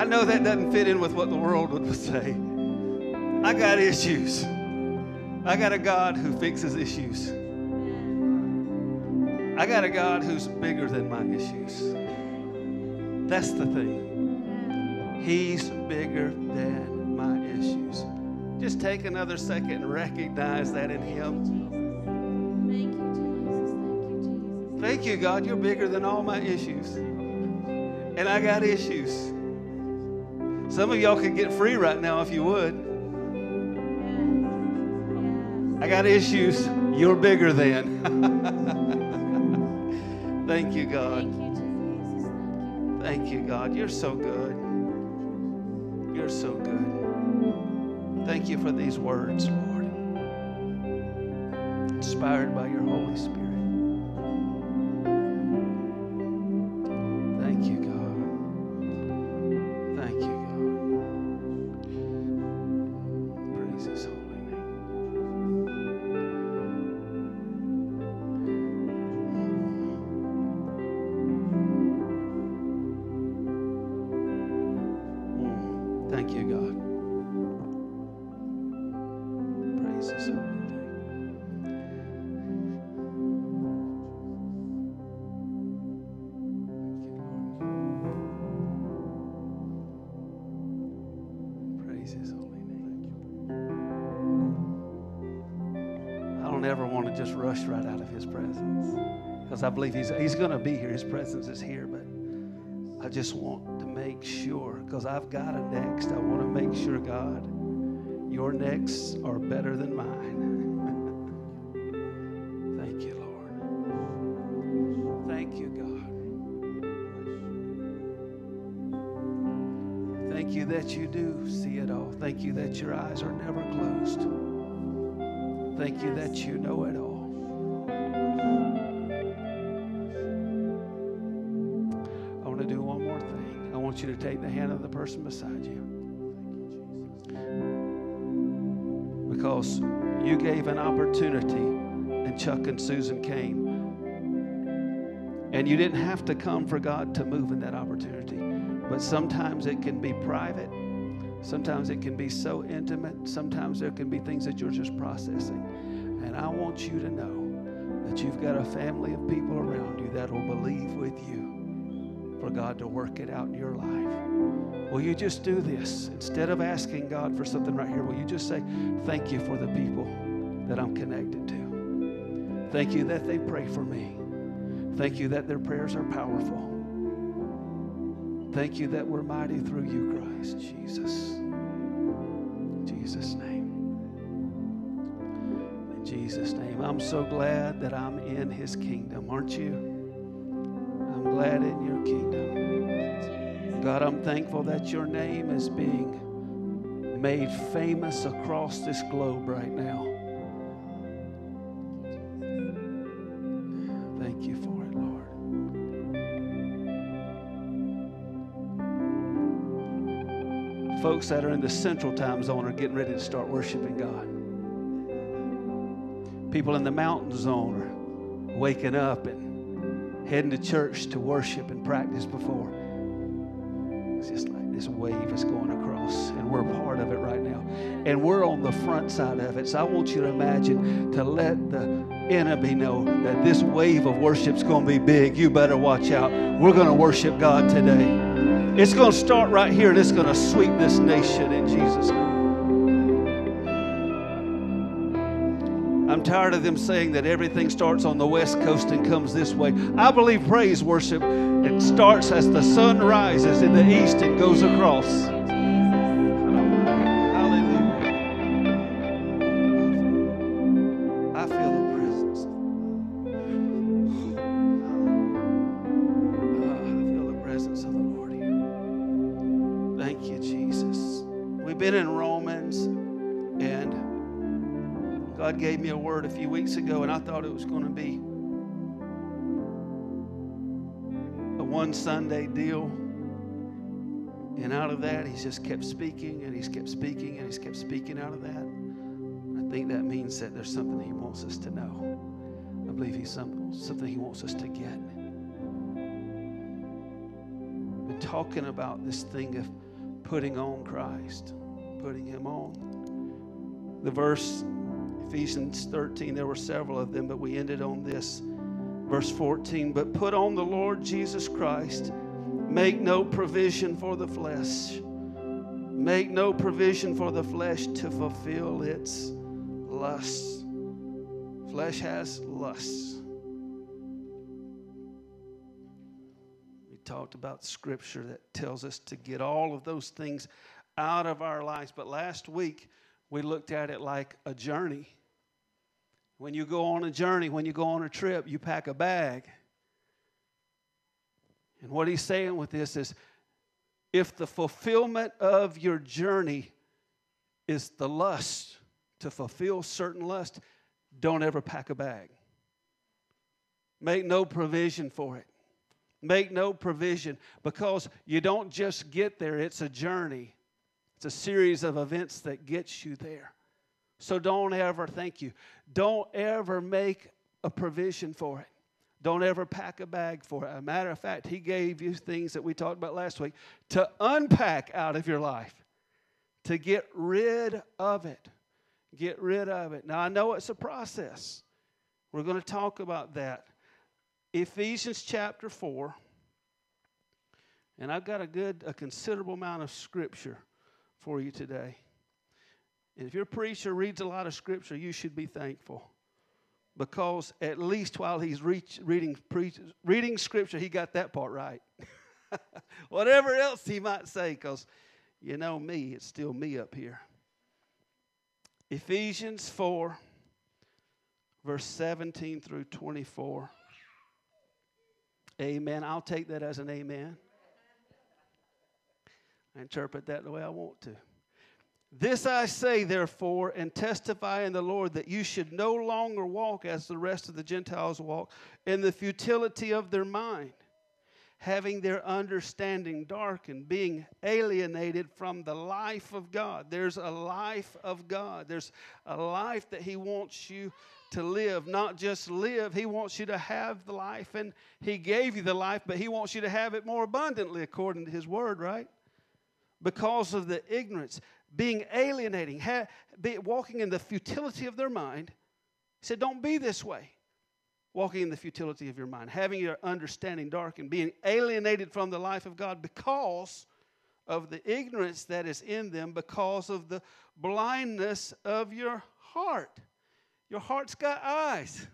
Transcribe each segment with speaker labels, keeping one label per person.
Speaker 1: know that doesn't fit in with what the world would say. I got issues. I got a God who fixes issues. I got a God who's bigger than my issues. That's the thing. He's bigger than my issues. Just take another second and recognize that in Him.
Speaker 2: Thank you, Jesus.
Speaker 1: Thank you, God. You're bigger than all my issues. And I got issues. Some of y'all could get free right now if you would. I got issues. You're bigger than. Thank you, God.
Speaker 2: Thank you, Jesus.
Speaker 1: Thank you, God. You're so good. You're so good. Thank you for these words, Lord. Inspired by your Holy Spirit. Thank you, God. Thank you, God. Praise His holy name. Thank you, God. Praise His holy name. Praise His holy name. I don't ever want to just rush right out of His presence, because I believe He's going to be here. His presence is here, but I just want to make sure, because I've got a next. I want to make sure, God, your necks are better than mine. Thank you, Lord. Thank you, God. Thank you that you do see it all. Thank you that your eyes are never closed. Thank you that you know it all. I want to do one more thing. I want you to take the hand of the person beside you. Because you gave an opportunity, and Chuck and Susan came. And you didn't have to come for God to move in that opportunity. But sometimes it can be private. Sometimes it can be so intimate. Sometimes there can be things that you're just processing. And I want you to know that you've got a family of people around you that will believe with you for God to work it out in your life. Will you just do this? Instead of asking God for something right here, will you just say, thank you for the people that I'm connected to. Thank you that they pray for me. Thank you that their prayers are powerful. Thank you that we're mighty through you, Christ Jesus. In Jesus' name. In Jesus' name. I'm so glad that I'm in His kingdom, aren't you? I'm glad in your kingdom. God, I'm thankful that your name is being made famous across this globe right now. Thank you for it, Lord. Folks that are in the central time zone are getting ready to start worshiping God. People in the mountain zone are waking up and heading to church to worship and practice before. It's just like this wave is going across, and we're part of it right now. And we're on the front side of it. So I want you to imagine, to let the enemy know that this wave of worship is going to be big. You better watch out. We're going to worship God today. It's going to start right here, and it's going to sweep this nation in Jesus' name. I'm tired of them saying that everything starts on the West Coast and comes this way. I believe praise worship, it starts as the sun rises in the east and goes across. Hallelujah. I feel the presence. I feel the presence of the Lord here. Thank you, Jesus. We've been in Romans, and God gave me a word a few weeks ago, and I thought it was going to be a one Sunday deal. And out of that, He's just kept speaking, and He's kept speaking, and He's kept speaking out of that. I think that means that there's something He wants us to know. I believe He's something He wants us to get. Been talking about this thing of putting on Christ, putting Him on. The verse, Ephesians 13, there were several of them, but we ended on this. Verse 14, but put on the Lord Jesus Christ. Make no provision for the flesh. Make no provision for the flesh to fulfill its lusts. Flesh has lusts. We talked about scripture that tells us to get all of those things out of our lives. But last week, we looked at it like a journey. When you go on a journey, when you go on a trip, you pack a bag. And what he's saying with this is, if the fulfillment of your journey is the lust, to fulfill certain lust, don't ever pack a bag. Make no provision for it. Make no provision, because you don't just get there. It's a journey. It's a series of events that gets you there. So don't ever, don't ever make a provision for it. Don't ever pack a bag for it. As a matter of fact, he gave you things that we talked about last week to unpack out of your life, to get rid of it. Get rid of it. Now, I know it's a process. We're going to talk about that. Ephesians chapter 4. And I've got a considerable amount of scripture for you today. And if your preacher reads a lot of scripture, you should be thankful. Because at least while he's reading scripture, he got that part right. Whatever else he might say, because you know me, it's still me up here. Ephesians 4, verse 17 through 24. Amen. I'll take that as an amen. I interpret that the way I want to. This I say, therefore, and testify in the Lord, that you should no longer walk as the rest of the Gentiles walk, in the futility of their mind, having their understanding darkened, being alienated from the life of God. There's a life of God. There's a life that He wants you to live. Not just live, He wants you to have the life, and He gave you the life, but He wants you to have it more abundantly according to His word, right? Because of the ignorance, being alienating, walking in the futility of their mind. He said, don't be this way. Walking in the futility of your mind, having your understanding darkened, being alienated from the life of God because of the ignorance that is in them, because of the blindness of your heart. Your heart's got eyes.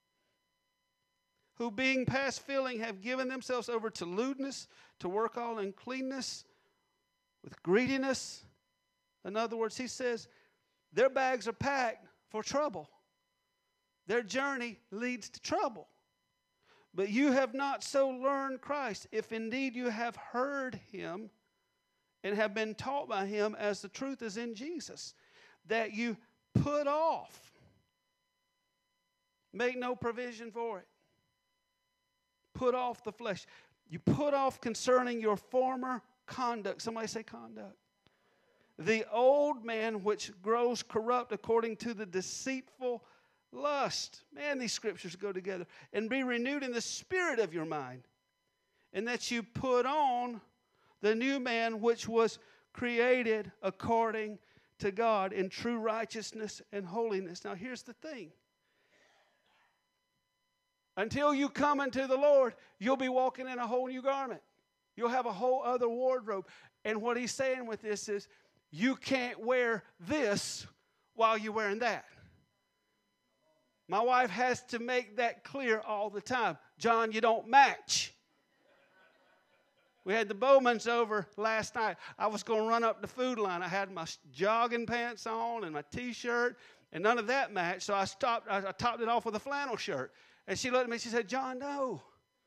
Speaker 1: Who being past feeling have given themselves over to lewdness, to work all uncleanness, with greediness. In other words, he says, their bags are packed for trouble. Their journey leads to trouble. But you have not so learned Christ, if indeed you have heard Him and have been taught by Him, as the truth is in Jesus, that you put off. Make no provision for it. Put off the flesh. You put off concerning your former conduct. Somebody say conduct. The old man which grows corrupt according to the deceitful lust. Man, these scriptures go together. And be renewed in the spirit of your mind. And that you put on the new man which was created according to God in true righteousness and holiness. Now here's the thing. Until you come into the Lord, you'll be walking in a whole new garment. You'll have a whole other wardrobe. And what he's saying with this is, you can't wear this while you're wearing that. My wife has to make that clear all the time. John, you don't match. We had the Bowmans over last night. I was going to run up the food line. I had my jogging pants on and my T-shirt, and none of that matched. So I stopped. I topped it off with a flannel shirt. And she looked at me. She said, John, no.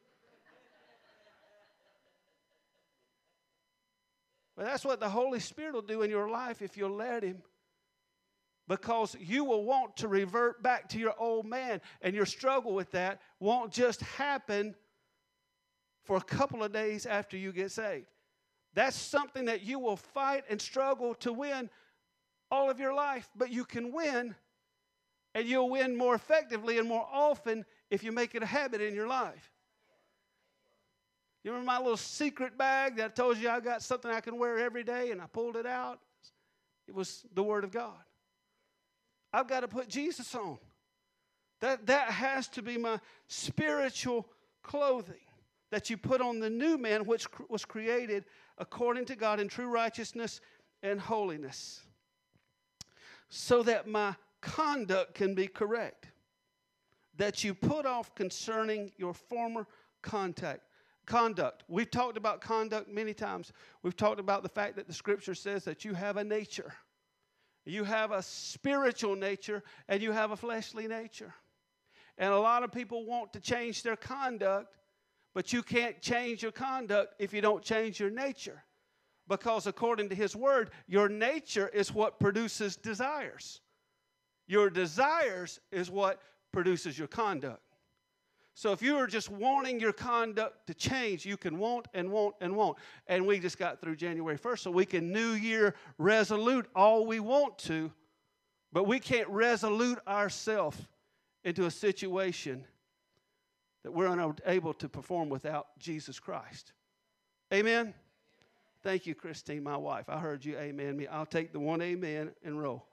Speaker 1: But that's what the Holy Spirit will do in your life if you'll let Him. Because you will want to revert back to your old man. And your struggle with that won't just happen for a couple of days after you get saved. That's something that you will fight and struggle to win all of your life. But you can win, and you'll win more effectively and more often if you make it a habit in your life. You remember my little secret bag that I told you I got something I can wear every day, and I pulled it out? It was the Word of God. I've got to put Jesus on. That has to be my spiritual clothing that you put on the new man, which was created according to God in true righteousness and holiness, so that my conduct can be correct, that you put off concerning your former conduct. We've talked about conduct many times. We've talked about the fact that the Scripture says that you have a nature. You have a spiritual nature and you have a fleshly nature. And a lot of people want to change their conduct, but you can't change your conduct if you don't change your nature. Because according to His Word, your nature is what produces desires. Your desires is what produces your conduct. So if you are just wanting your conduct to change, you can want and want and want. And we just got through January 1st, so we can New Year resolute all we want to, but we can't resolute ourselves into a situation that we're unable to perform without Jesus Christ. Amen? Thank you, Christine, my wife. I heard you amen me. I'll take the one amen and roll.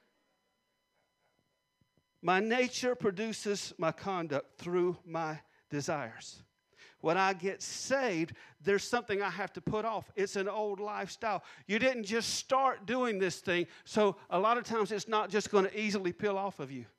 Speaker 1: My nature produces my conduct through my desires. When I get saved, there's something I have to put off. It's an old lifestyle. You didn't just start doing this thing, so a lot of times it's not just going to easily peel off of you.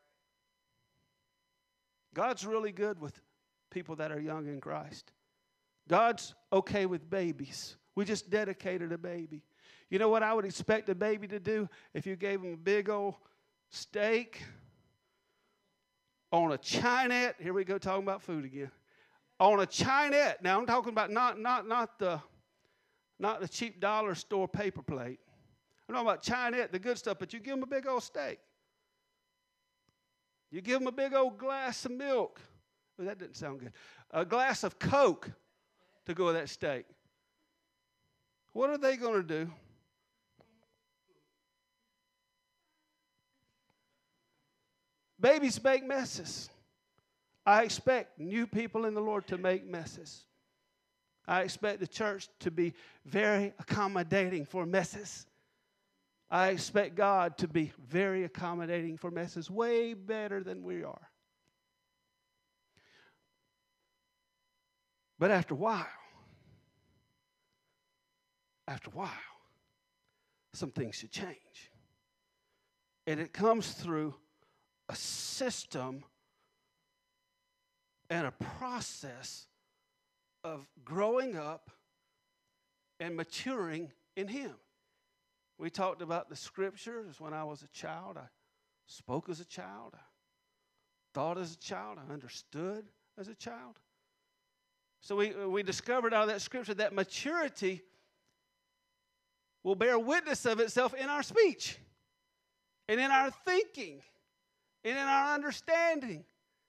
Speaker 1: God's really good with people that are young in Christ. God's okay with babies. We just dedicated a baby. You know what I would expect a baby to do if you gave him a big old steak on a chinette? Here we go talking about food again. On a chinette. Now I'm talking about not the cheap dollar store paper plate. I'm talking about chinette, the good stuff, but you give them a big old steak. You give them a big old glass of milk. Well, that didn't sound good. A glass of Coke to go with that steak. What are they going to do? Babies make messes. I expect new people in the Lord to make messes. I expect the church to be very accommodating for messes. I expect God to be very accommodating for messes, way better than we are. But after a while, some things should change. And it comes through a system and a process of growing up and maturing in Him. We talked about the Scriptures. When I was a child, I spoke as a child. I thought as a child. I understood as a child. So we discovered out of that Scripture that maturity will bear witness of itself in our speech and in our thinking and in our understanding.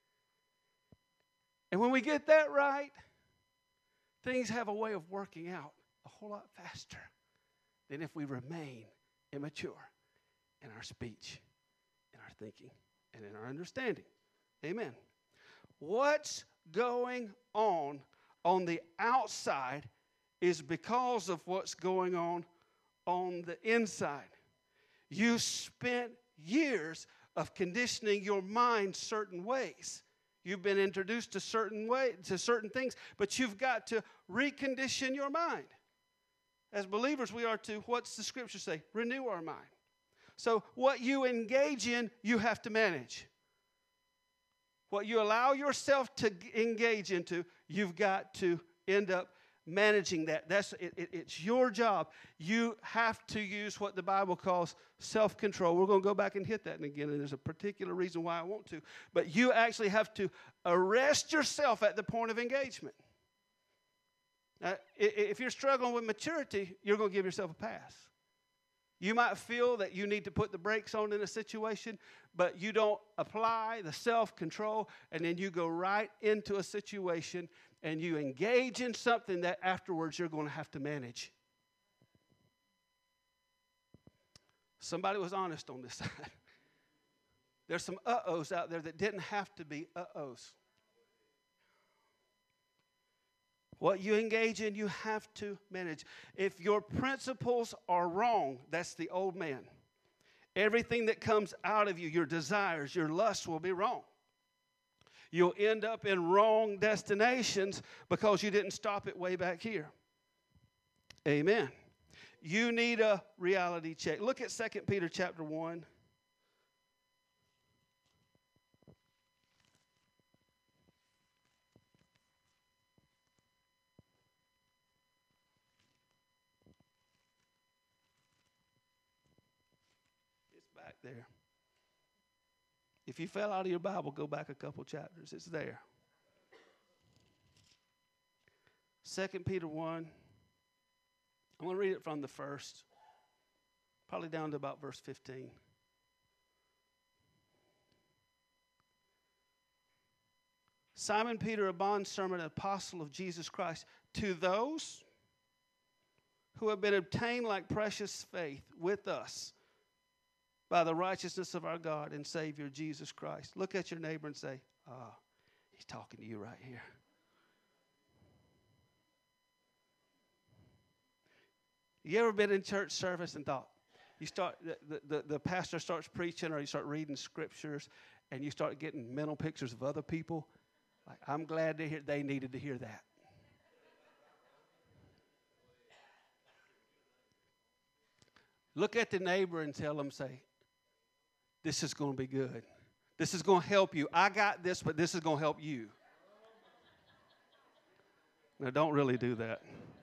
Speaker 1: And when we get that right, things have a way of working out a whole lot faster than if we remain immature in our speech, in our thinking, and in our understanding. Amen. What's going on the outside is because of what's going on the inside. You spent years of conditioning your mind certain ways. You've been introduced to certain things, but you've got to recondition your mind. As believers, we are to, what's the Scripture say? Renew our mind. So what you engage in, you have to manage. What you allow yourself to engage into, you've got to end up managing that. It's your job. You have to use what the Bible calls self-control. We're going to go back and hit that again, and there's a particular reason why I want to. But you actually have to arrest yourself at the point of engagement. Now, if you're struggling with maturity, you're going to give yourself a pass. You might feel that you need to put the brakes on in a situation, but you don't apply the self-control, and then you go right into a situation and you engage in something that afterwards you're going to have to manage. Somebody was honest on this side. There's some uh-ohs out there that didn't have to be uh-ohs. What you engage in, you have to manage. If your principles are wrong, that's the old man. Everything that comes out of you, your desires, your lusts will be wrong. You'll end up in wrong destinations because you didn't stop it way back here. Amen. You need a reality check. Look at 2 Peter chapter 1. Back there. If you fell out of your Bible, go back a couple chapters. It's there. 2 Peter 1. I'm going to read it from the first, probably down to about verse 15. Simon Peter, a bondservant, an apostle of Jesus Christ, to those who have been obtained like precious faith with us, by the righteousness of our God and Savior, Jesus Christ. Look at your neighbor and say, he's talking to you right here. You ever been in church service and thought, you start, the pastor starts preaching or you start reading scriptures and you start getting mental pictures of other people? Like, I'm glad to hear they needed to hear that. Look at the neighbor and tell them, say, this is going to be good. This is going to help you. I got this, but this is going to help you. Now, don't really do that.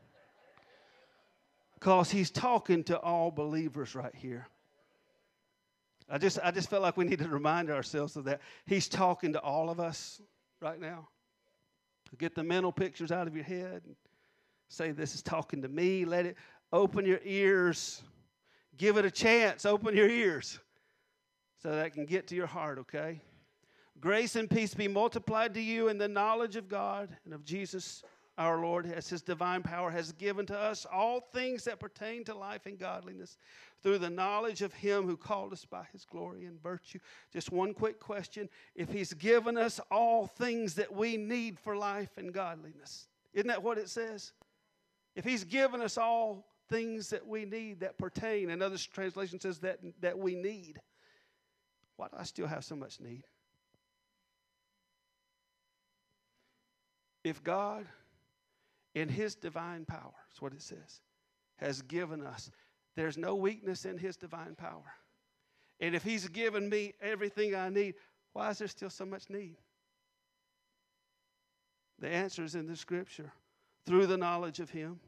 Speaker 1: Because he's talking to all believers right here. I just felt like we need to remind ourselves of that. He's talking to all of us right now. Get the mental pictures out of your head and say, this is talking to me. Let it open your ears. Give it a chance. Open your ears. So that can get to your heart, okay? Grace and peace be multiplied to you in the knowledge of God and of Jesus our Lord, as his divine power has given to us all things that pertain to life and godliness through the knowledge of him who called us by his glory and virtue. Just one quick question. If he's given us all things that we need for life and godliness, isn't that what it says? If he's given us all things that we need that pertain, another translation says that we need, why do I still have so much need? If God, in his divine power, that's what it says, has given us, there's no weakness in his divine power. And if he's given me everything I need, why is there still so much need? The answer is in the scripture. Through the knowledge of him.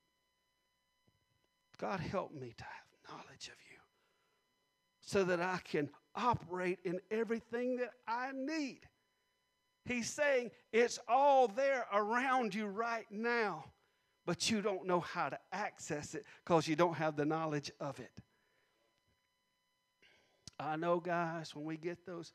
Speaker 1: God, help me to have knowledge of you so that I can operate in everything that I need. He's saying it's all there around you right now, but you don't know how to access it because you don't have the knowledge of it. I know, guys, when we get those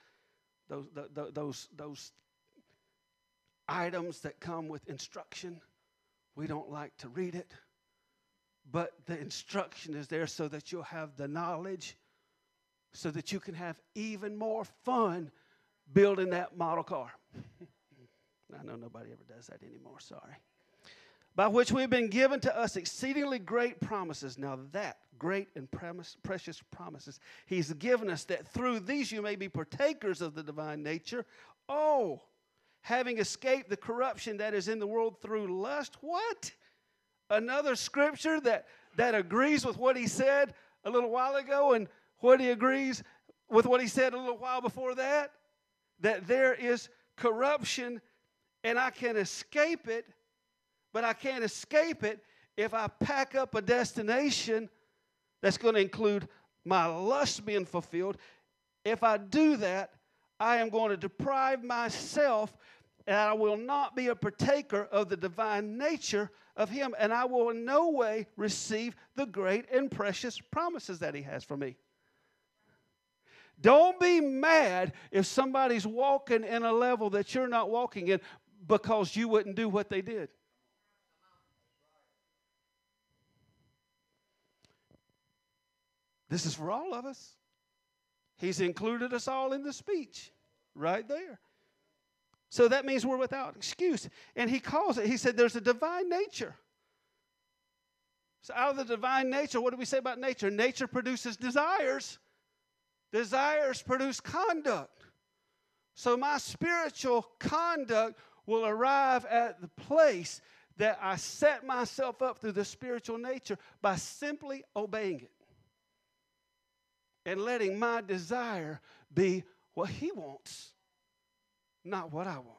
Speaker 1: items that come with instruction, we don't like to read it, but the instruction is there so that you'll have the knowledge, so that you can have even more fun building that model car. I know nobody ever does that anymore, sorry. By which we've been given to us exceedingly great promises. Now that great and precious promises he's given us, that through these you may be partakers of the divine nature. Oh, having escaped the corruption that is in the world through lust. What? Another scripture that agrees with what he said a little while ago and what he agrees with what he said a little while before that. That there is corruption and I can escape it, but I can't escape it if I pack up a destination that's going to include my lust being fulfilled. If I do that, I am going to deprive myself and I will not be a partaker of the divine nature of him, and I will in no way receive the great and precious promises that he has for me. Don't be mad if somebody's walking in a level that you're not walking in because you wouldn't do what they did. This is for all of us. He's included us all in the speech right there. So that means we're without excuse. And he calls it, he said, there's a divine nature. So out of the divine nature, what do we say about nature? Nature produces desires. Desires produce conduct. So my spiritual conduct will arrive at the place that I set myself up through the spiritual nature by simply obeying it and letting my desire be what he wants, not what I want.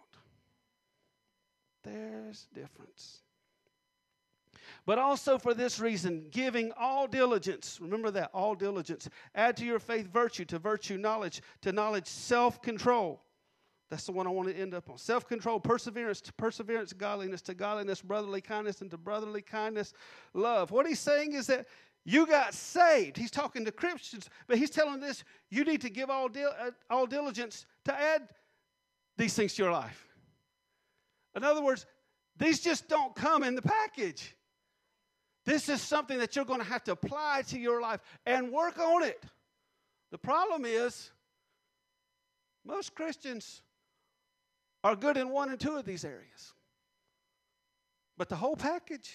Speaker 1: There's difference. But also for this reason, giving all diligence. Remember that, all diligence. Add to your faith virtue, to virtue knowledge, to knowledge self-control. That's the one I want to end up on. Self-control, perseverance, to perseverance, godliness, to godliness, brotherly kindness, and to brotherly kindness, love. What he's saying is that you got saved. He's talking to Christians, but he's telling this, you need to give all diligence to add these things to your life. In other words, these just don't come in the package. This is something that you're going to have to apply to your life and work on it. The problem is, most Christians are good in one and two of these areas. But the whole package,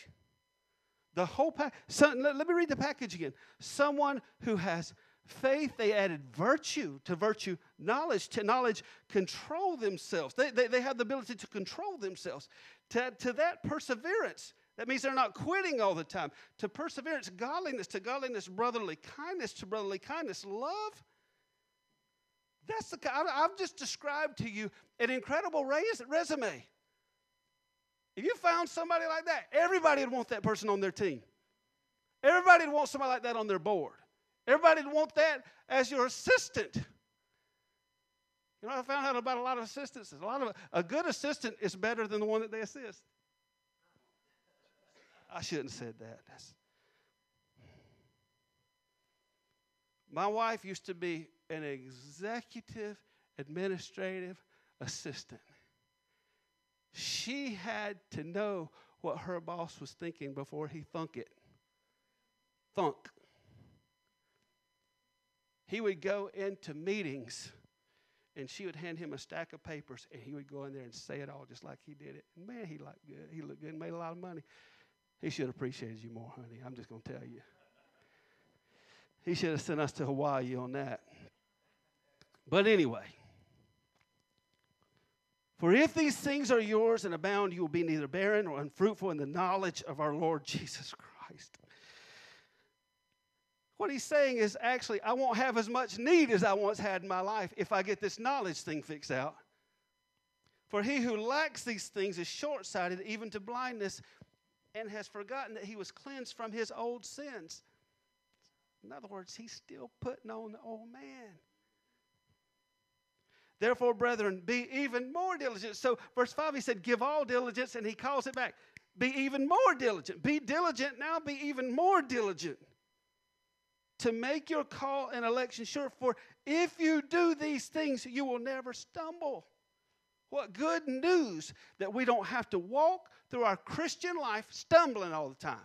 Speaker 1: let me read the package again. Someone who has faith, they added virtue, to virtue knowledge, to knowledge control themselves. They have the ability to control themselves. To that perseverance, that means they're not quitting all the time. To perseverance, godliness, to godliness, brotherly kindness, to brotherly kindness, love. That's I've just described to you an incredible resume. If you found somebody like that, everybody would want that person on their team. Everybody would want somebody like that on their board. Everybody would want that as your assistant. You know, I found out about a lot of assistants. A good assistant is better than the one that they assist. I shouldn't have said that. My wife used to be an executive administrative assistant. She had to know what her boss was thinking before he thunk it. Thunk. He would go into meetings, and she would hand him a stack of papers, and he would go in there and say it all just like he did it. And man, he looked good. He looked good and made a lot of money. He should have appreciated you more, honey. I'm just going to tell you. He should have sent us to Hawaii on that. But anyway, for if these things are yours and abound, you will be neither barren or unfruitful in the knowledge of our Lord Jesus Christ. What he's saying is, actually, I won't have as much need as I once had in my life if I get this knowledge thing fixed out. For he who lacks these things is short-sighted, even to blindness, and has forgotten that he was cleansed from his old sins. In other words, he's still putting on the old man. Therefore, brethren, be even more diligent. So, verse 5, he said, give all diligence, and he calls it back. Be even more diligent. Be diligent now, be even more diligent. To make your call and election sure. For if you do these things, you will never stumble. What good news that we don't have to walk through our Christian life stumbling all the time.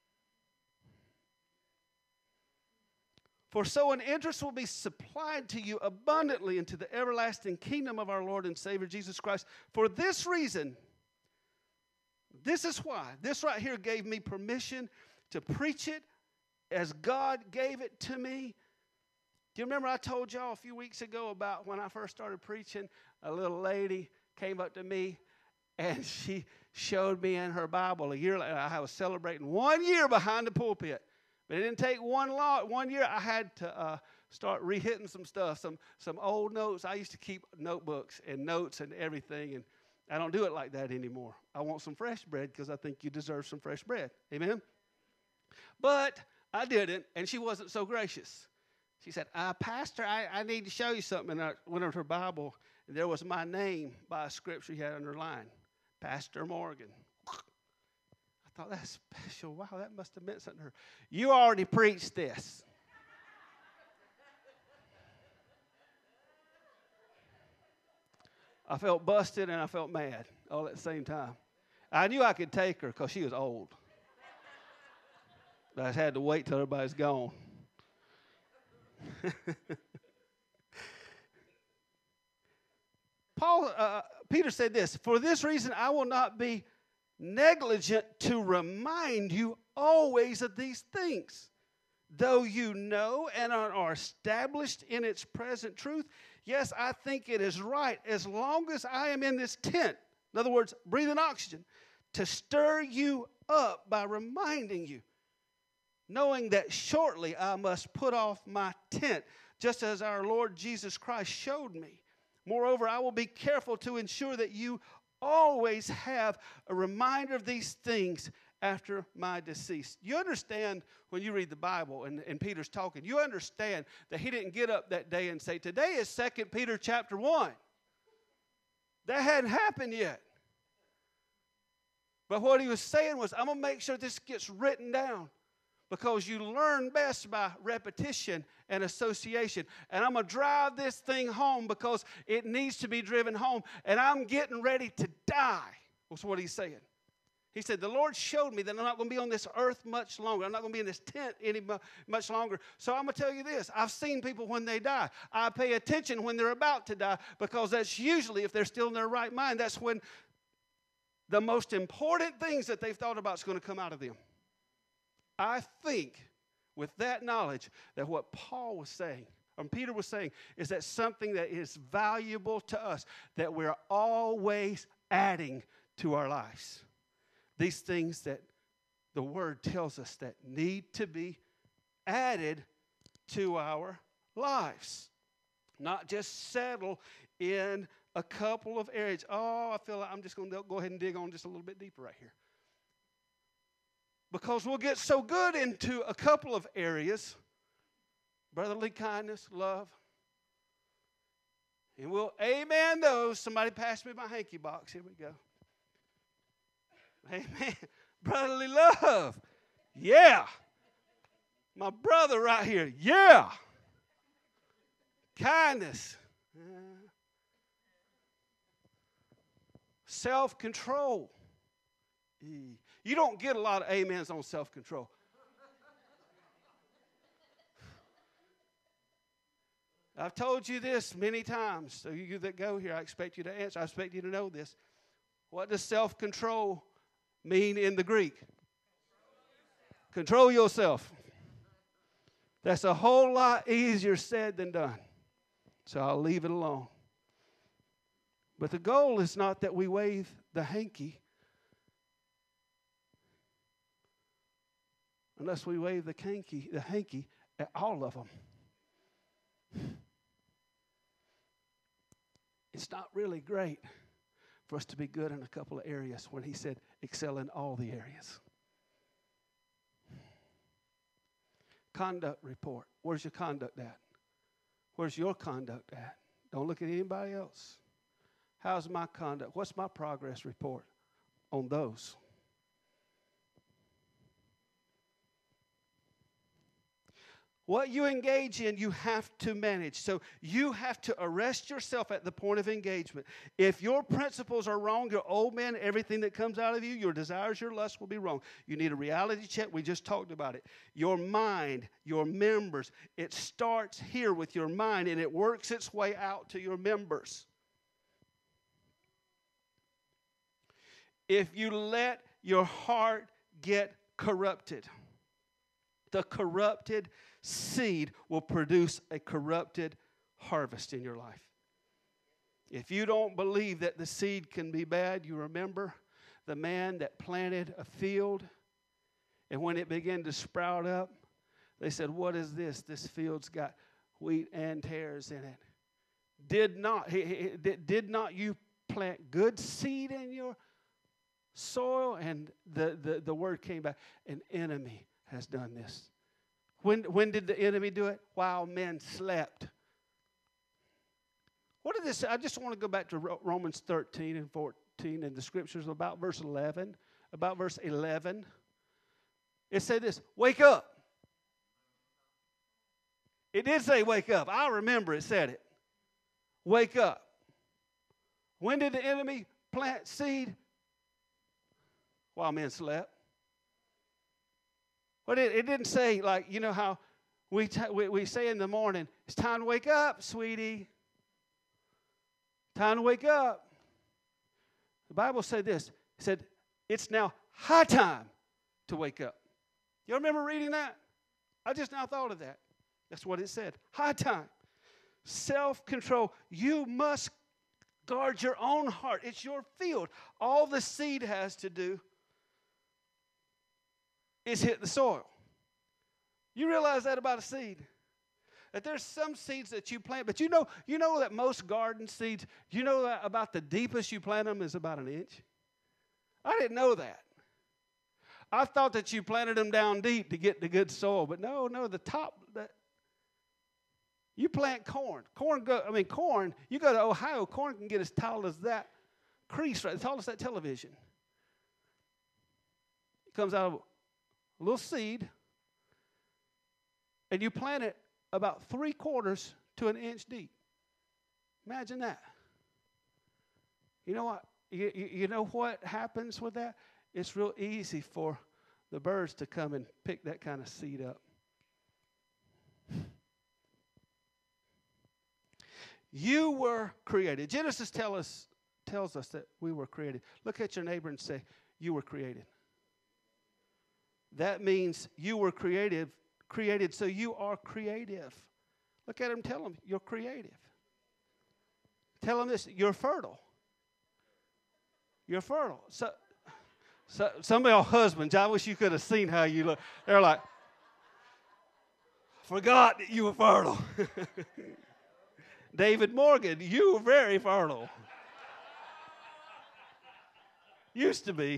Speaker 1: For so an interest will be supplied to you abundantly into the everlasting kingdom of our Lord and Savior Jesus Christ. For this reason, this is why, this right here gave me permission to preach it as God gave it to me. Do you remember I told y'all a few weeks ago about when I first started preaching, a little lady came up to me and she showed me in her Bible a year later. I was celebrating 1 year behind the pulpit. But it didn't take 1 year. I had to start re-hitting some stuff, some old notes. I used to keep notebooks and notes and everything, and I don't do it like that anymore. I want some fresh bread because I think you deserve some fresh bread. Amen? But I didn't, and she wasn't so gracious. She said, Pastor, I need to show you something. And I went over to her Bible, and there was my name by a scripture she had underlined, Pastor Morgan. I thought, that's special. Wow, that must have meant something to her. You already preached this. I felt busted and I felt mad all at the same time. I knew I could take her because she was old. But I just had to wait till everybody's gone. Peter said this, for this reason I will not be negligent to remind you always of these things. Though you know and are established in its present truth, yes, I think it is right, as long as I am in this tent, in other words, breathing oxygen, to stir you up by reminding you, knowing that shortly I must put off my tent, just as our Lord Jesus Christ showed me. Moreover, I will be careful to ensure that you always have a reminder of these things after my decease. You understand when you read the Bible and Peter's talking, you understand that he didn't get up that day and say, today is 2 Peter chapter 1. That hadn't happened yet. But what he was saying was, I'm going to make sure this gets written down, because you learn best by repetition and association. And I'm going to drive this thing home because it needs to be driven home. And I'm getting ready to die, was what he's saying. He said, the Lord showed me that I'm not going to be on this earth much longer. I'm not going to be in this tent much longer. So I'm going to tell you this. I've seen people when they die. I pay attention when they're about to die, because that's usually, if they're still in their right mind, that's when the most important things that they've thought about is going to come out of them. I think with that knowledge that what Paul was saying, or Peter was saying, is that something that is valuable to us, that we're always adding to our lives. These things that the Word tells us that need to be added to our lives. Not just settle in a couple of areas. Oh, I feel like I'm just going to go ahead and dig on just a little bit deeper right here. Because we'll get so good into a couple of areas, brotherly kindness, love, and we'll amen those. Somebody pass me my hanky box. Here we go. Amen. Brotherly love. Yeah. My brother right here. Yeah. Kindness. Self-control. You don't get a lot of amens on self-control. I've told you this many times. So you that go here, I expect you to answer. I expect you to know this. What does self-control mean in the Greek? Control yourself. That's a whole lot easier said than done. So I'll leave it alone. But the goal is not that we wave the hanky, unless we wave the hanky at all of them. It's not really great for us to be good in a couple of areas when he said excel in all the areas. Conduct report. Where's your conduct at? Where's your conduct at? Don't look at anybody else. How's my conduct? What's my progress report on those? What you engage in, you have to manage. So you have to arrest yourself at the point of engagement. If your principles are wrong, your old man, everything that comes out of you, your desires, your lusts will be wrong. You need a reality check. We just talked about it. Your mind, your members, it starts here with your mind, and it works its way out to your members. If you let your heart get corrupted, the corrupted seed will produce a corrupted harvest in your life. If you don't believe that the seed can be bad, you remember the man that planted a field, and when it began to sprout up, they said, what is this? This field's got wheat and tares in it. Did not you plant good seed in your soil? And the word came back, an enemy has done this. When did the enemy do it? While men slept. What did this say? I just want to go back to Romans 13 and 14 in the scriptures about verse 11. About verse 11. It said this, wake up. It did say wake up. I remember it said it. Wake up. When did the enemy plant seed? While men slept. But it didn't say, like, you know how we say in the morning, it's time to wake up, sweetie. Time to wake up. The Bible said this. It said, it's now high time to wake up. You remember reading that? I just now thought of that. That's what it said. High time. Self-control. You must guard your own heart. It's your field. All the seed has to do is hit the soil. You realize that about a seed? That there's some seeds that you plant, but you know that most garden seeds, you know that about the deepest you plant them is about 1 inch? I didn't know that. I thought that you planted them down deep to get the good soil, but no, the top, you plant corn. Corn, you go to Ohio, corn can get as tall as that crease, right? As tall as that television. It comes out of a little seed, and you plant it about 3/4 to 1 inch deep. Imagine that. You know what? You know what happens with that? It's real easy for the birds to come and pick that kind of seed up. You were created. Genesis tells us that we were created. Look at your neighbor and say, you were created. That means you were created, so you are creative. Look at him, tell him, you're creative. Tell him this, you're fertile. You're fertile. So some of y'all husbands, I wish you could have seen how you look. They're like, forgot that you were fertile. David Morgan, you were very fertile. Used to be.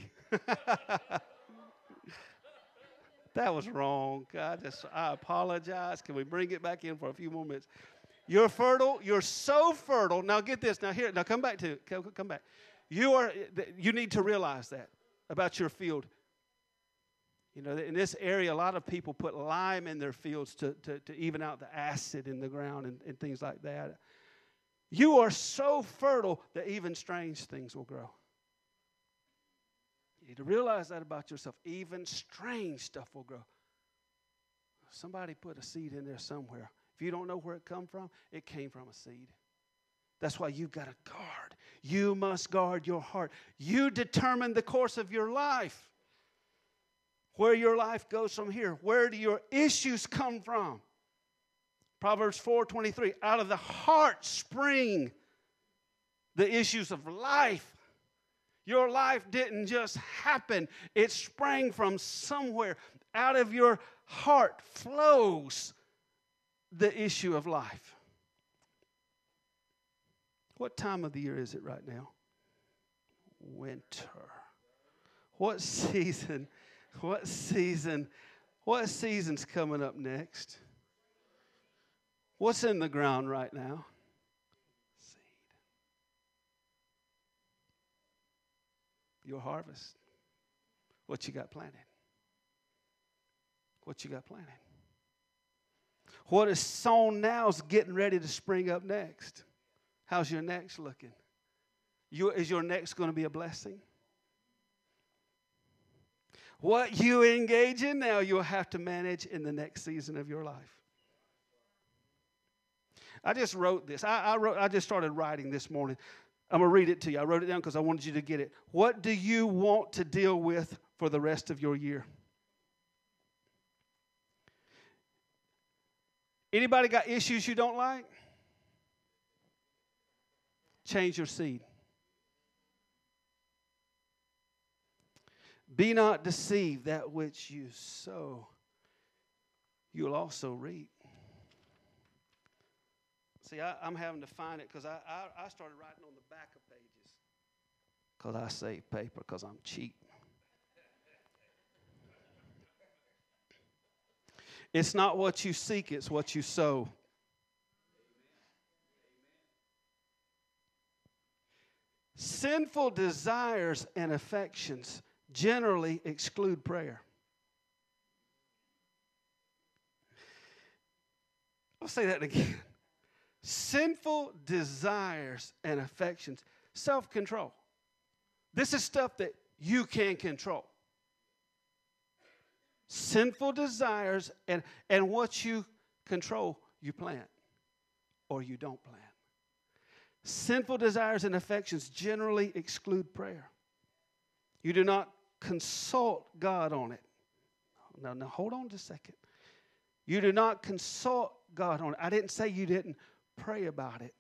Speaker 1: That was wrong. I apologize. Can we bring it back in for a few more minutes? You're fertile. You're so fertile. Now get this. Now here. Now come back to it. Come back. You need to realize that about your field. You know, in this area, a lot of people put lime in their fields to even out the acid in the ground and things like that. You are so fertile that even strange things will grow. You need to realize that about yourself. Even strange stuff will grow. Somebody put a seed in there somewhere. If you don't know where it came from, it came from a seed. That's why you've got to guard. You must guard your heart. You determine the course of your life. Where your life goes from here. Where do your issues come from? Proverbs 4:23. Out of the heart spring the issues of life. Your life didn't just happen. It sprang from somewhere. Out of your heart flows the issue of life. What time of the year is it right now? Winter. What season? What season's coming up next? What's in the ground right now? Seed. Your harvest. What you got planted? What you got planted? What is sown now is getting ready to spring up next. How's your next looking? Is your next going to be a blessing? What you engage in now, you'll have to manage in the next season of your life. I just wrote this. I just started writing this morning. I'm going to read it to you. I wrote it down because I wanted you to get it. What do you want to deal with for the rest of your year? Anybody got issues you don't like? Change your seed. Be not deceived. That which you sow, you'll also reap. See, I'm having to find it because I started writing on the back of pages because I save paper because I'm cheap. It's not what you seek, it's what you sow. Sinful desires and affections generally exclude prayer. I'll say that again. Sinful desires and affections, self-control. This is stuff that you can control. Sinful desires and what you control, you plant or you don't plant. Sinful desires and affections generally exclude prayer. You do not consult God on it. Now hold on just a second. You do not consult God on it. I didn't say you didn't pray about it.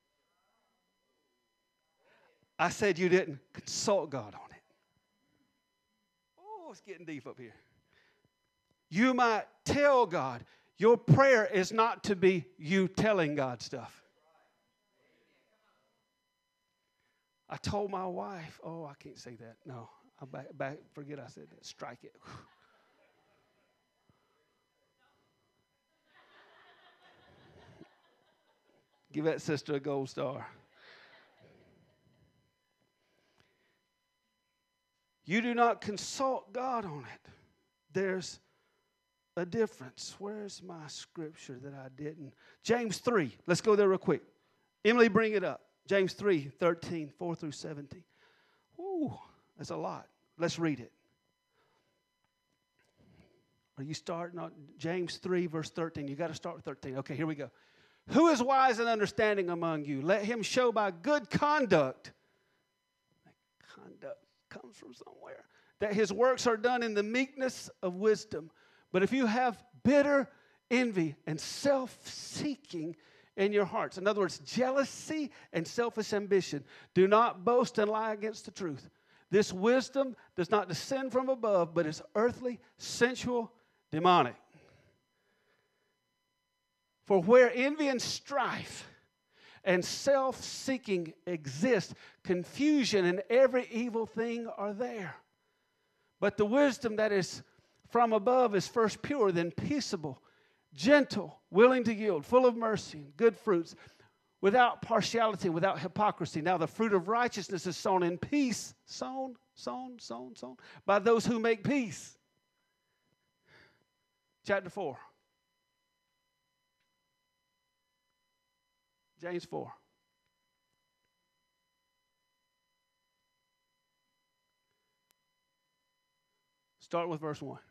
Speaker 1: I said you didn't consult God on it. Oh, it's getting deep up here. You might tell God. Your prayer is not to be you telling God stuff. I told my wife, oh, I can't say that. No, forget I said that. Strike it. Give that sister a gold star. You do not consult God on it. There's a difference. Where's my scripture that I didn't? James 3. Let's go there real quick. Emily, bring it up. James 3, 13, 4 through 17. Ooh, that's a lot. Let's read it. Are you starting on James 3, verse 13? You got to start with 13. Okay, here we go. Who is wise and understanding among you? Let him show by good conduct. That conduct comes from somewhere. That his works are done in the meekness of wisdom. But if you have bitter envy and self-seeking in your hearts, in other words, jealousy and selfish ambition, do not boast and lie against the truth. This wisdom does not descend from above, but is earthly, sensual, demonic. For where envy and strife and self-seeking exist, confusion and every evil thing are there. But the wisdom that is from above is first pure, then peaceable, gentle, willing to yield, full of mercy and good fruits, without partiality, without hypocrisy. Now the fruit of righteousness is sown in peace, sown, by those who make peace. Chapter 4. James 4. Start with verse 1.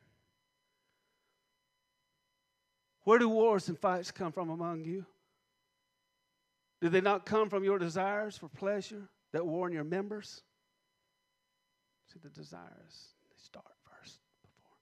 Speaker 1: Where do wars and fights come from among you? Do they not come from your desires for pleasure that war in your members? See, the desires, they start first before.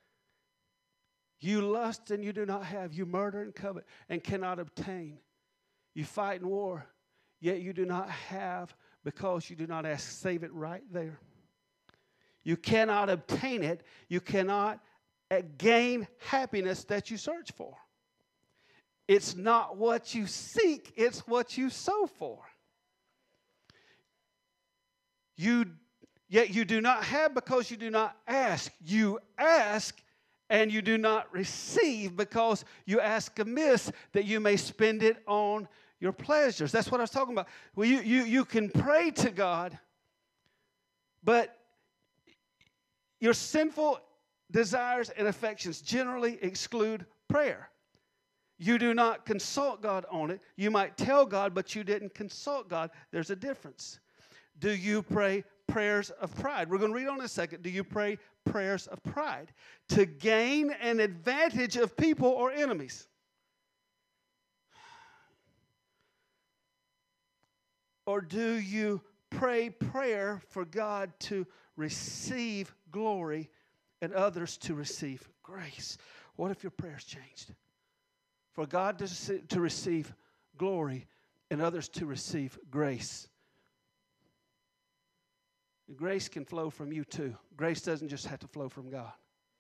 Speaker 1: You lust and you do not have. You murder and covet and cannot obtain. You fight in war, yet you do not have because you do not ask. Save it right there. You cannot obtain it. You cannot gain happiness that you search for. It's not what you seek, it's what you sow for. Yet you do not have because you do not ask. You ask and you do not receive because you ask amiss that you may spend it on your pleasures. That's what I was talking about. Well, you can pray to God, but your sinful desires and affections generally exclude prayer. You do not consult God on it. You might tell God, but you didn't consult God. There's a difference. Do you pray prayers of pride? We're going to read on in a second. Do you pray prayers of pride to gain an advantage of people or enemies? Or do you pray prayer for God to receive glory and others to receive grace? What if your prayers changed? For God to receive glory and others to receive grace. Grace can flow from you too. Grace doesn't just have to flow from God.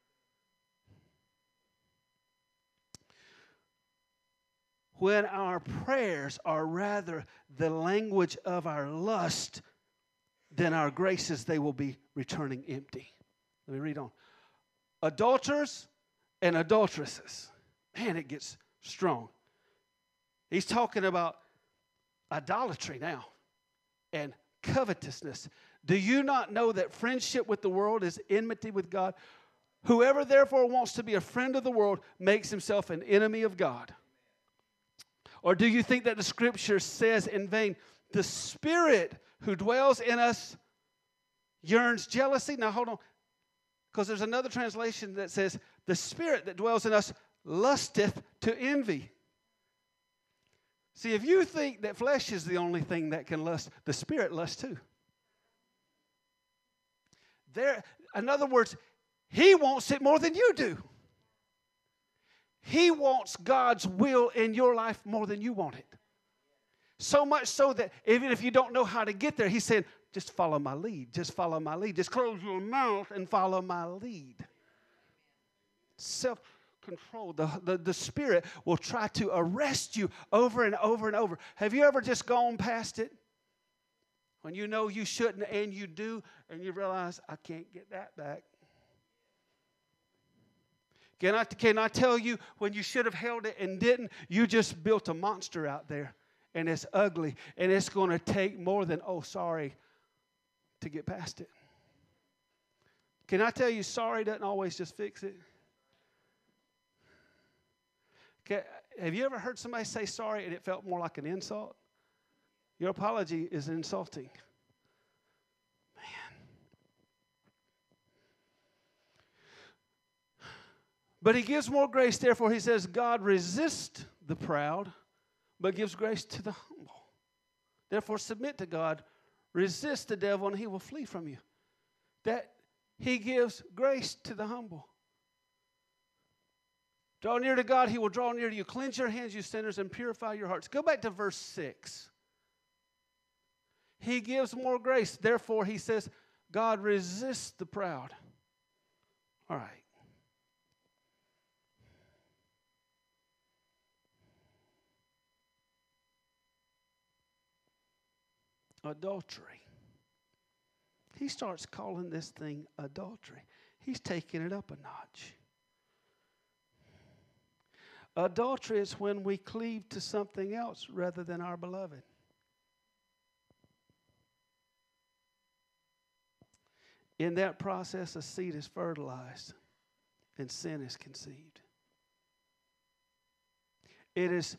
Speaker 1: When our prayers are rather the language of our lust, then our graces, they will be returning empty. Let me read on. Adulterers and adulteresses. Man, it gets strong. He's talking about idolatry now and covetousness. Do you not know that friendship with the world is enmity with God? Whoever therefore wants to be a friend of the world makes himself an enemy of God. Or do you think that the Scripture says in vain, the Spirit who dwells in us yearns jealousy? Now hold on, because there's another translation that says, the Spirit that dwells in us lusteth to envy. See, if you think that flesh is the only thing that can lust, the spirit lusts too. In other words, he wants it more than you do. He wants God's will in your life more than you want it. So much so that even if you don't know how to get there, he's saying, just follow my lead. Just follow my lead. Just close your mouth and follow my lead. Self-control. The Spirit will try to arrest you over and over and over. Have you ever just gone past it? When you know you shouldn't and you do, and you realize, I can't get that back. Can I tell you, when you should have held it and didn't, you just built a monster out there. And it's ugly. And it's going to take more than, oh, sorry, to get past it. Can I tell you, sorry doesn't always just fix it? Have you ever heard somebody say sorry and it felt more like an insult? Your apology is insulting. Man. But he gives more grace. Therefore, he says, God resists the proud, but gives grace to the humble. Therefore, submit to God. Resist the devil, and he will flee from you. That he gives grace to the humble. Draw near to God, he will draw near to you. Cleanse your hands, you sinners, and purify your hearts. Go back to verse 6. He gives more grace. Therefore, he says, God resists the proud. All right. Adultery. He starts calling this thing adultery. He's taking it up a notch. Adultery is when we cleave to something else rather than our beloved. In that process, a seed is fertilized and sin is conceived. It is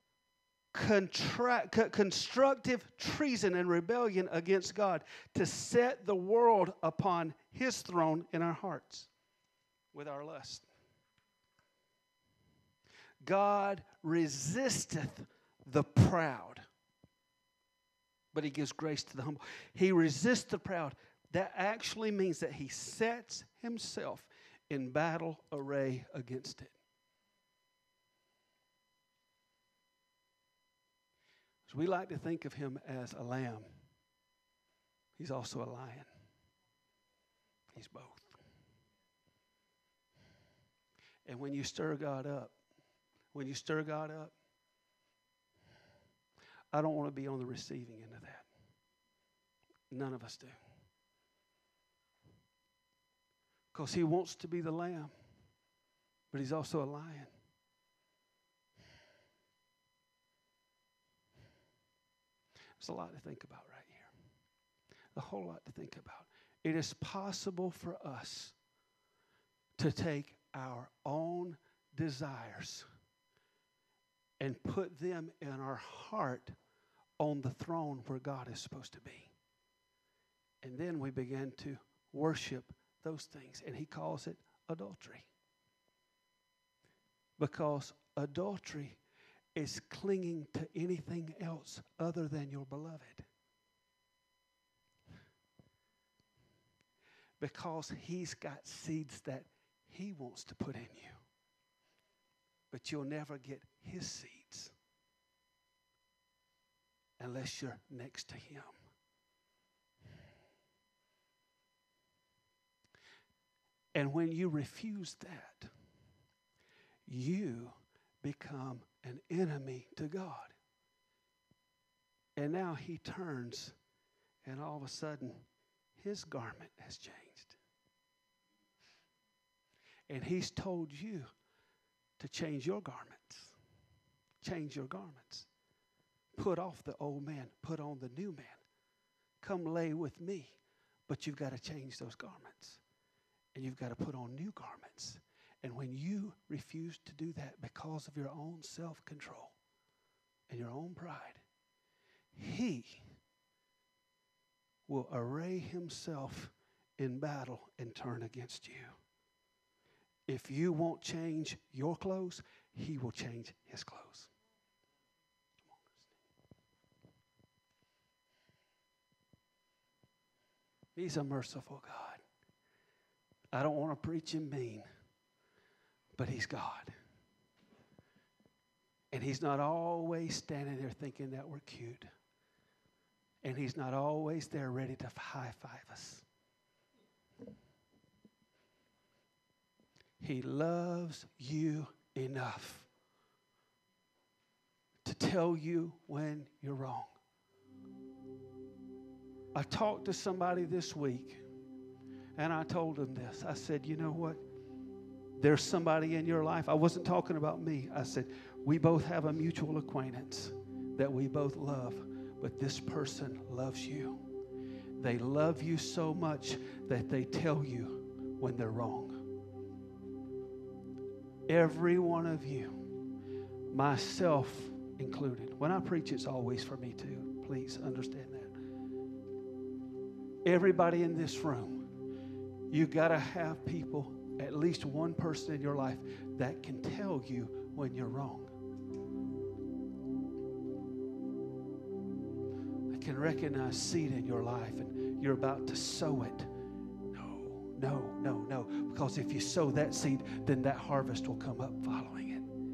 Speaker 1: constructive treason and rebellion against God to set the world upon his throne in our hearts with our lust. God resisteth the proud, but he gives grace to the humble. He resists the proud. That actually means that he sets himself in battle array against it. So we like to think of him as a lamb. He's also a lion. He's both. And when you stir God up, I don't want to be on the receiving end of that. None of us do. Because he wants to be the lamb, but he's also a lion. There's a lot to think about right here. A whole lot to think about. It is possible for us to take our own desires and put them in our heart on the throne where God is supposed to be. And then we begin to worship those things. And he calls it adultery. Because adultery is clinging to anything else other than your beloved. Because he's got seeds that he wants to put in you. But you'll never get his seeds unless you're next to him. And when you refuse that, you become an enemy to God. And now he turns, and all of a sudden, his garment has changed. And he's told you to change your garments. Change your garments. Put off the old man. Put on the new man. Come lay with me. But you've got to change those garments. And you've got to put on new garments. And when you refuse to do that because of your own self-control and your own pride, he will array himself in battle and turn against you. If you won't change your clothes, he will change his clothes. He's a merciful God. I don't want to preach him mean, but he's God. And he's not always standing there thinking that we're cute. And he's not always there ready to high-five us. He loves you enough to tell you when you're wrong. I talked to somebody this week, and I told them this. I said, you know what? There's somebody in your life. I wasn't talking about me. I said, we both have a mutual acquaintance that we both love, but this person loves you. They love you so much that they tell you when they're wrong. Every one of you, myself included. When I preach, it's always for me too. Please understand that. Everybody in this room, you got to have people, at least one person in your life that can tell you when you're wrong. That can recognize seed in your life and you're about to sow it. No. Because if you sow that seed, then that harvest will come up following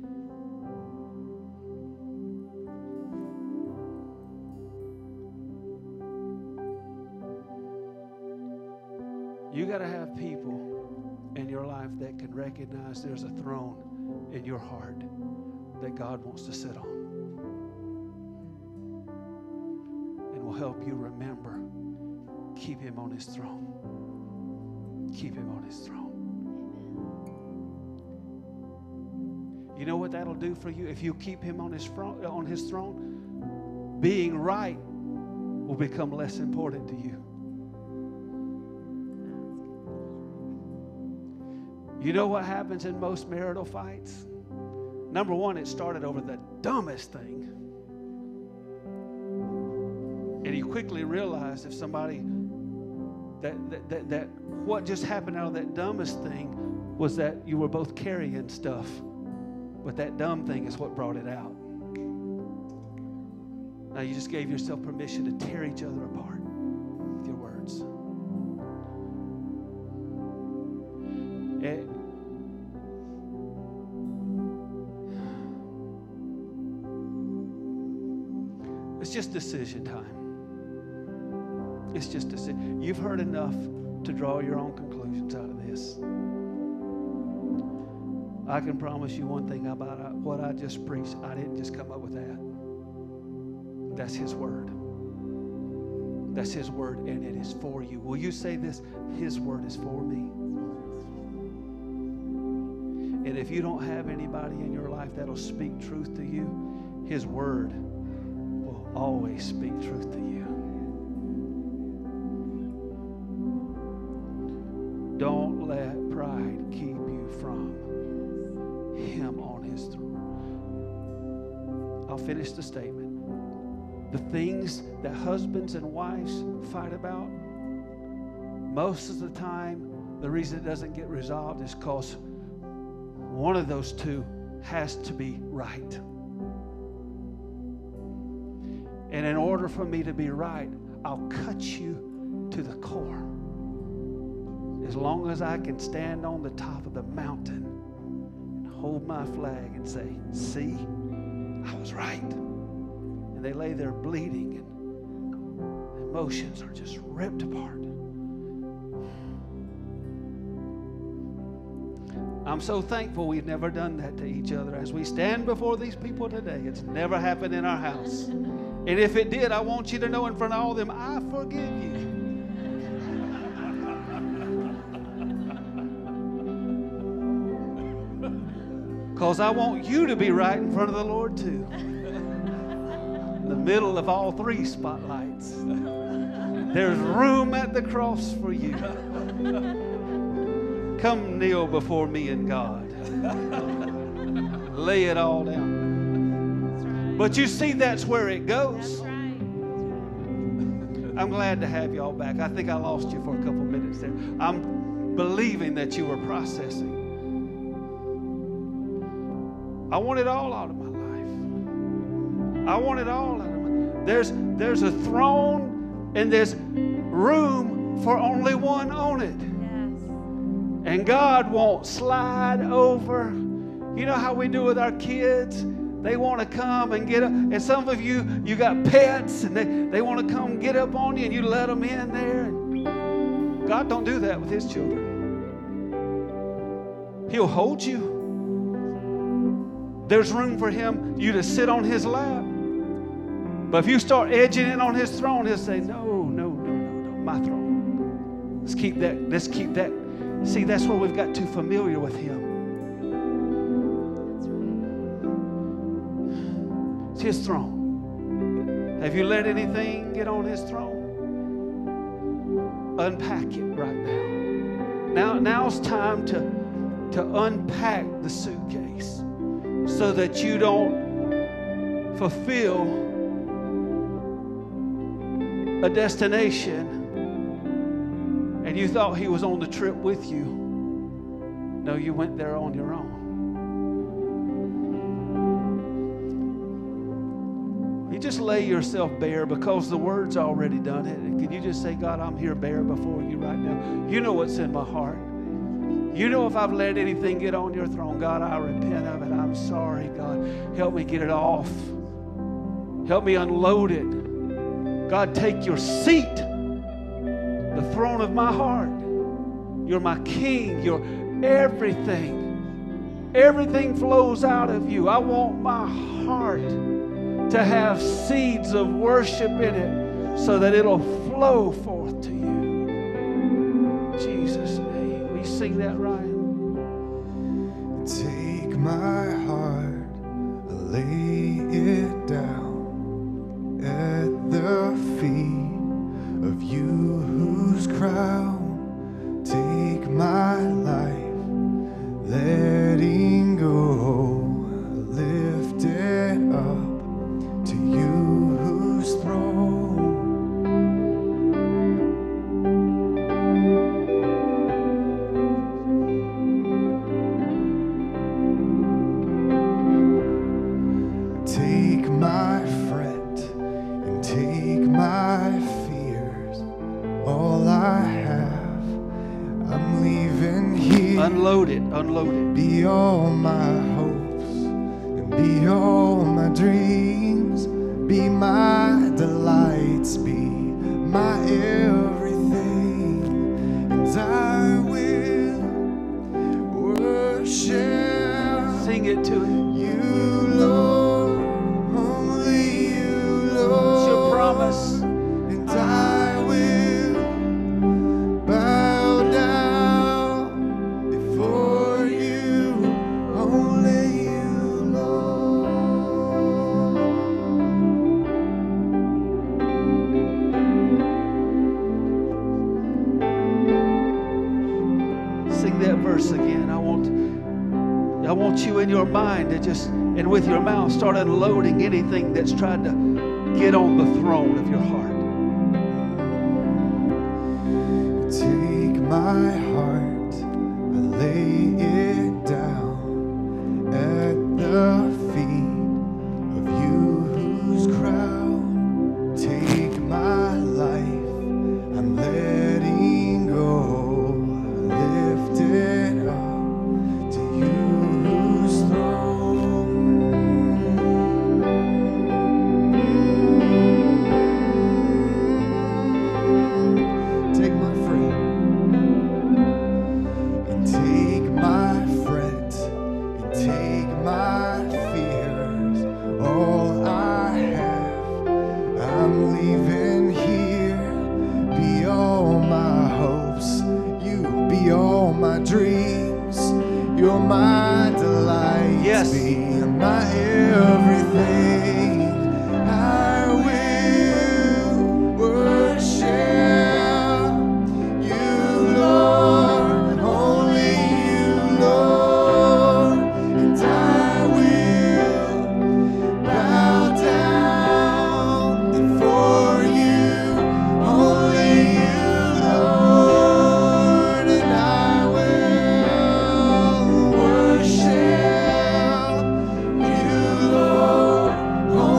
Speaker 1: it. You got to have people in your life that can recognize there's a throne in your heart that God wants to sit on. And will help you remember, keep him on his throne. Keep him on his throne. You know what that'll do for you? If you keep him on his throne, being right will become less important to you. You know what happens in most marital fights? Number one, it started over the dumbest thing. And you quickly realize if somebody that what just happened out of that dumbest thing was that you were both carrying stuff. But that dumb thing is what brought it out. Now you just gave yourself permission to tear each other apart with your words. It's just decision time. It's just decision. You've heard enough to draw your own conclusions out of this. I can promise you one thing about what I just preached. I didn't just come up with that. That's his word. That's his word, and it is for you. Will you say this? His word is for me. And if you don't have anybody in your life that'll speak truth to you, his word will always speak truth to you. Don't let pride keep you from him on his throne. I'll finish the statement. The things that husbands and wives fight about, most of the time, the reason it doesn't get resolved is because one of those two has to be right. And in order for me to be right, I'll cut you to the core. As long as I can stand on the top of the mountain and hold my flag and say, see, I was right. And they lay there bleeding and emotions are just ripped apart. I'm so thankful we've never done that to each other. As we stand before these people today, it's never happened in our house. And if it did, I want you to know in front of all of them, I forgive you. Because I want you to be right in front of the Lord too. In the middle of all three spotlights. There's room at the cross for you. Come kneel before me and God. Lay it all down. But you see, that's where it goes. I'm glad to have y'all back. I think I lost you for a couple minutes there. I'm believing that you were processing. I want it all out of my life. I want it all out of my life. There's a throne and there's room for only one on it.
Speaker 2: Yes.
Speaker 1: And God won't slide over. You know how we do with our kids? They want to come and get up. And some of you got pets, and they want to come get up on you, and you let them in there. And God don't do that with His children. He'll hold you. There's room for you to sit on His lap. But if you start edging in on His throne, He'll say, no, my throne. Let's keep that. See, that's where we've got too familiar with Him. It's His throne. Have you let anything get on His throne? Unpack it right now. Now's time to unpack the suitcase so that you don't fulfill a destination and you thought He was on the trip with you. No, you went there on your own. You just lay yourself bare because the Word's already done it. And can you just say, God, I'm here bare before you right now. You know what's in my heart. You know if I've let anything get on your throne, God, I repent of it. I'm sorry, God. Help me get it off. Help me unload it. God, take your seat, the throne of my heart. You're my King. You're everything. Everything flows out of you. I want my heart to have seeds of worship in it so that it'll flow forth to you. In Jesus' name. Will you sing that, Ryan?
Speaker 3: Take my heart, lay it down at the feet of you whose crown. Take my life, letting go, lift it up to you whose throne. Take my fret and take my fears, all I have, I'm leaving here.
Speaker 1: Unload it. Unload it.
Speaker 3: Be all my hopes and be all my dreams, be my delights, be my everything, and I will worship.
Speaker 1: Sing it to Him.
Speaker 3: You, Lord, only you, Lord.
Speaker 1: It's your promise.
Speaker 3: And I will bow down before you, only you, Lord.
Speaker 1: Sing that verse again. I want you in your mind to just, and with your mouth, start unloading anything that's tried to get on the throne of your heart.
Speaker 3: Take my heart, I lay it down at the feet of you whose crown. Take my life, I'm letting go, lift it up to you whose throne. Take my friend and take my fret and take my fears, all I have, I'm leaving here. Be all my hopes, you be all my dreams, you're my delight,
Speaker 1: Yes.
Speaker 3: be my everything. I will worship you, Lord, only you, Lord, and I will bow down before you, only you, Lord, and I will worship you, Lord, only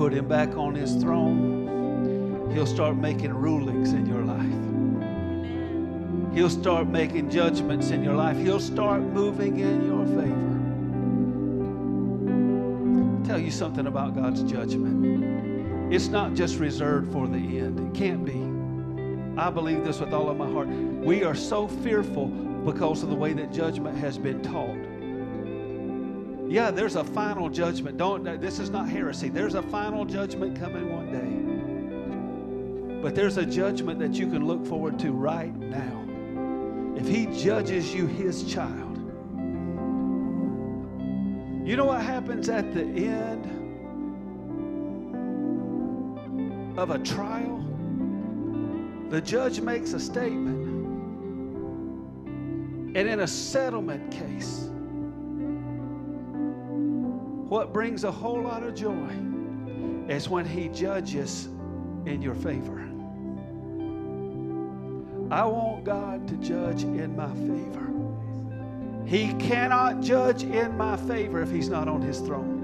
Speaker 1: put him back on his throne, he'll start making rulings in your life. He'll start making judgments in your life. He'll start moving in your favor. I'll tell you something about God's judgment. It's not just reserved for the end. It can't be. I believe this with all of my heart. We are so fearful because of the way that judgment has been taught. Yeah, there's a final judgment. This is not heresy. There's a final judgment coming one day. But there's a judgment that you can look forward to right now. If he judges you, his child. You know what happens at the end of a trial? The judge makes a statement. And in a settlement case, what brings a whole lot of joy is when he judges in your favor. I want God to judge in my favor. He cannot judge in my favor if he's not on his throne.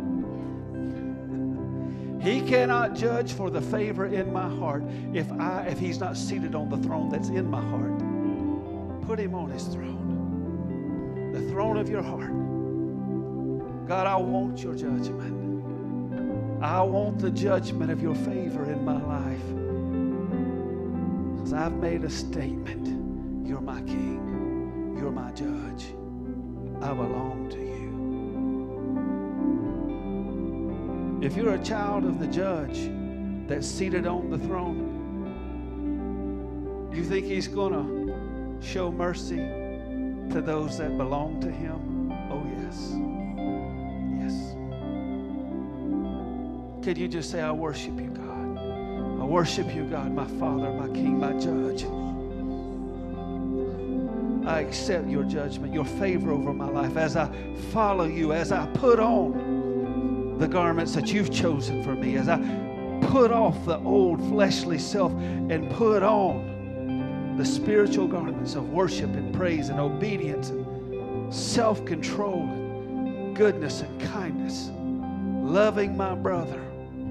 Speaker 1: He cannot judge for the favor in my heart if he's not seated on the throne that's in my heart. Put him on his throne. The throne of your heart. God, I want your judgment. I want the judgment of your favor in my life. Because I've made a statement. You're my king. You're my judge. I belong to you. If you're a child of the judge that's seated on the throne, do you think he's going to show mercy to those that belong to him? Oh, yes. Yes. Could you just say, I worship you, God. I worship you, God, my Father, my King, my Judge. I accept your judgment, your favor over my life as I follow you, as I put on the garments that you've chosen for me, as I put off the old fleshly self and put on the spiritual garments of worship and praise and obedience and self-control and goodness and kindness, loving my brother,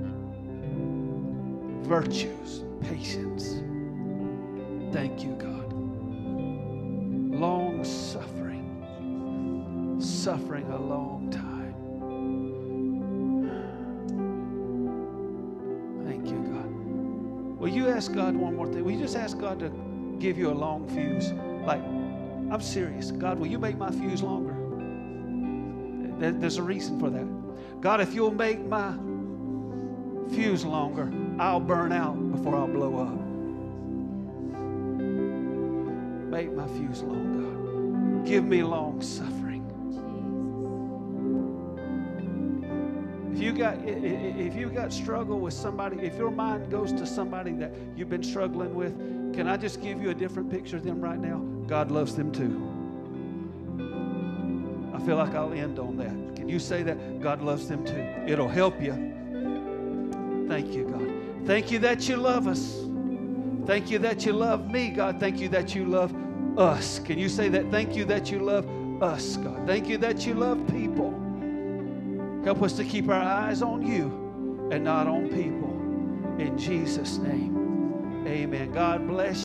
Speaker 1: virtues, patience. Thank you, God. Long suffering, suffering a long time. Thank you, God. Will you ask God one more thing? Will you just ask God to give you a long fuse? Like, I'm serious. God, will you make my fuse longer? There's a reason for that. God, if you'll make my fuse longer, I'll burn out before I'll blow up. Make my fuse long, God. Give me long suffering. If you got struggle with somebody, if your mind goes to somebody that you've been struggling with, can I just give you a different picture of them right now? God loves them too. I feel like I'll end on that. Can you say that? God loves them too. It'll help you. Thank you, God. Thank you that you love us. Thank you that you love me, God. Thank you that you love us. Can you say that? Thank you that you love us, God. Thank you that you love people. Help us to keep our eyes on you and not on people. In Jesus' name, amen. God bless you.